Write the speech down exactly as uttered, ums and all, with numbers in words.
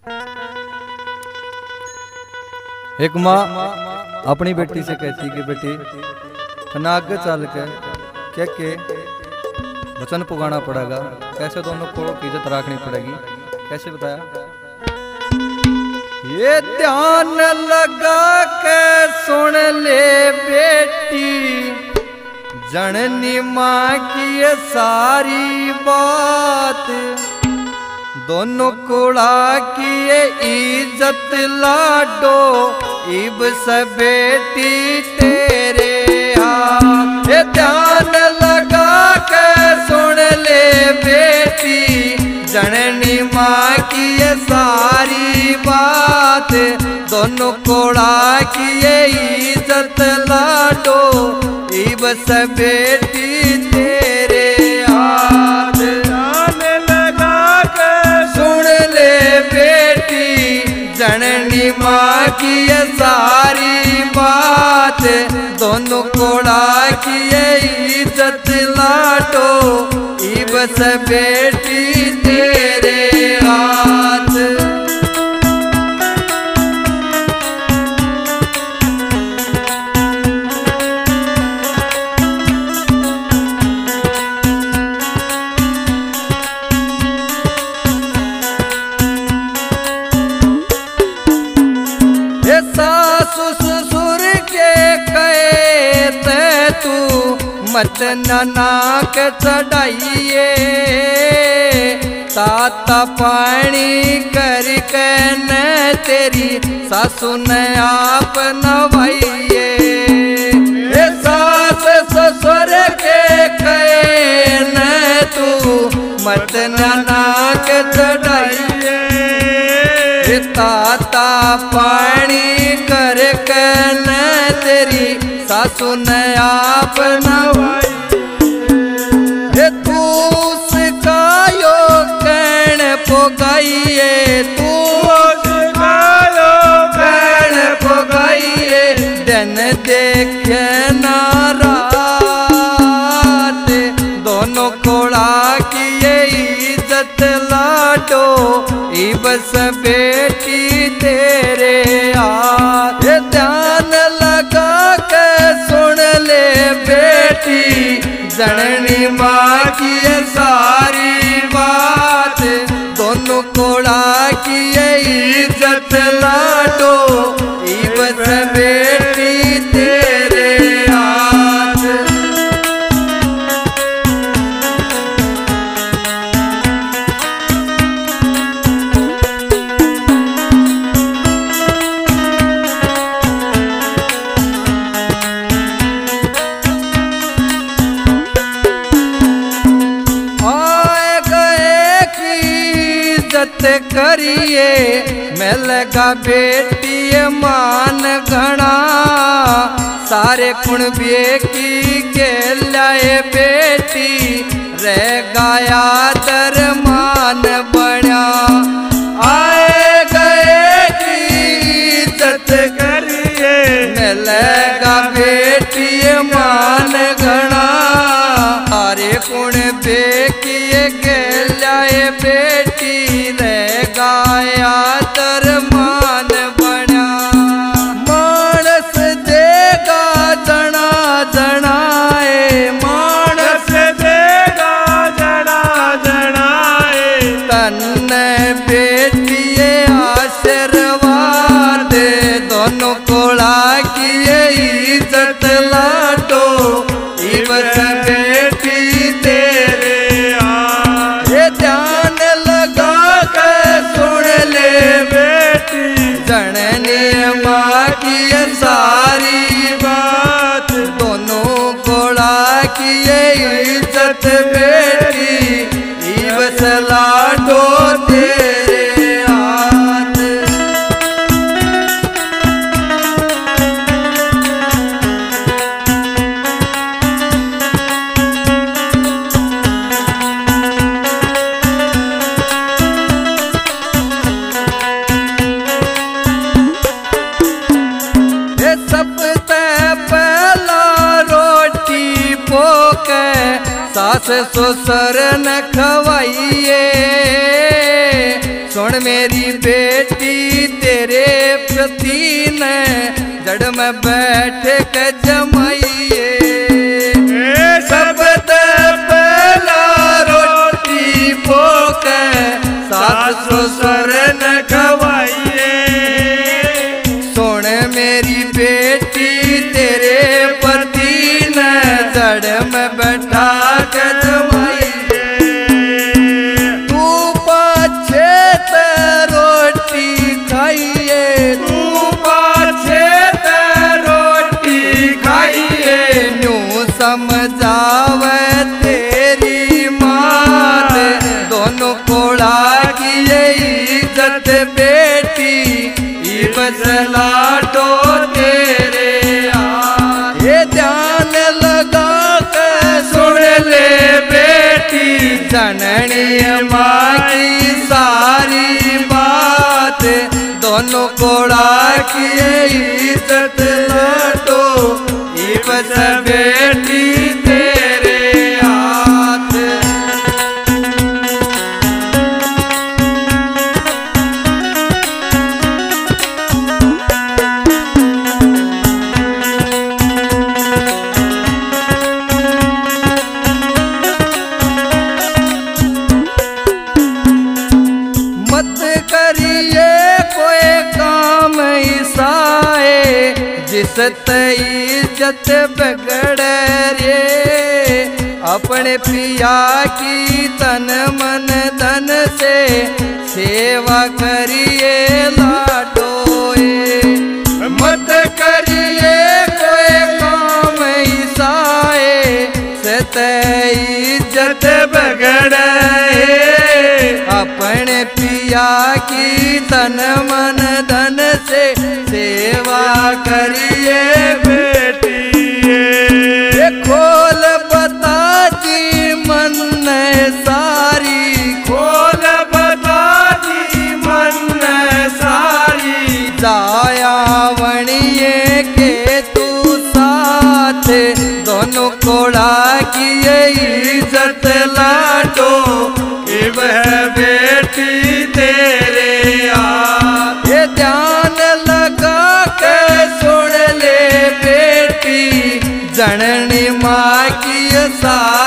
एक माँ अपनी बेटी से कहती कि बेटी तना आगे चल के क्या के वचन पुगाना पड़ेगा, कैसे दोनों को इज्जत रखनी पड़ेगी, कैसे बताया। ये ध्यान लगा के सुन ले बेटी, जननी माँ की ये सारी बात, दोनों कुड़ा की ये इज्जत लाडो, इब से बेटी तेरे हाथ। ये ध्यान लगा के सुन ले बेटी, जननी माँ की ये सारी बात, दोनों कुड़ा की ये इज्जत लाडो, इब से बेटी तेरे हाथ। जननी माँ की ये सारी बात, दोनों कोड़ा की ये इज्जत लाटो, इब से बेटी तेरे हाथ। सासु ससुर के कहते तू मत नाक चढ़ाइए, ताता पानी करके न तेरी सासु ने आप नवाइए। सास ससुर के कहने तू मत नाक चढ़ाइए, ताता पानी करके न तेरी सासु ने आप नवाइए। तू सिखायो कहन पोगाइए, तू सिखायो कहन पोगाइए, दिन देखे ना रात, दोनों कोड़ा की ये इज्जत लाडो, इब से बेटी तेरे हाथ। ध्यान लगा के सुन ले बेटी, जननी माँ की ये सारी बात, दोनों कोड़ा की ये इज्जत लाडो, इब से बेटी तेरे हाथ। करिए मिलगा बेटी मान घना, सारे कुणबे की के लाए बेटी, रह गाया दरमान बना। आए गए की इज्जत करिए मिलगा बेटी मान घना, सारे कुणबे की के लाए बेटी, गाया दरमान बना। मानस देगा जना जनाए, मानस देगा जना जनाए, तन बेटिए आशीर्वाद, दोनों कोड़ा की ये इज्जत लाटो, इब से बेटी तेरे हाथ। ये ध्यान लगा सुन ले बेटी, जननी माँ की ये सारी बात, दोनों कोड़ा की ये इज्जत बेटी, इब से लाडो तेरे हाथ। सास ससुर न खवाइए, सुन सुन मेरी बेटी तेरे प्रति न जड़ में बैठ के जमाइए सबद पहला रोटी भोग सास ससुर न खवाइए। सुन मेरी बेटी तेरे प्रति न जड़ में बैठा के जमाइए तू पाछे ते रोटी खाइए तू पाछे ते रोटी खाइए न्यू समझावे तेरी मात दोनों कोड़ा की इज्जत बेटी बसलाटो तेरे हाथ ये ध्यान लगा के सुन ले बेटी जननी माँ की सारी बात दोनों कोड़ा की इज्जत लाटो ये बस बेटी तेरे हाथ। मत करिए कोई काम ईसाए जिस इज्जत बिगड़ रे अपने पिया की तन मन धन से सेवा करिए लाडोए मत करिए कोई काम ईसाए सत इज्जत बिगड़ अपने पिया की तन मन धन से सेवा करिए बेटी खोल बता जी मन सारी खोल बता जी मन सारी जाया वणिए के तू साथ दोनों कोड़ा की इज्जत लाटो वह बेटी तेरे हाथ ये ध्यान लगा के सुन ले बेटी जननी माँ की सा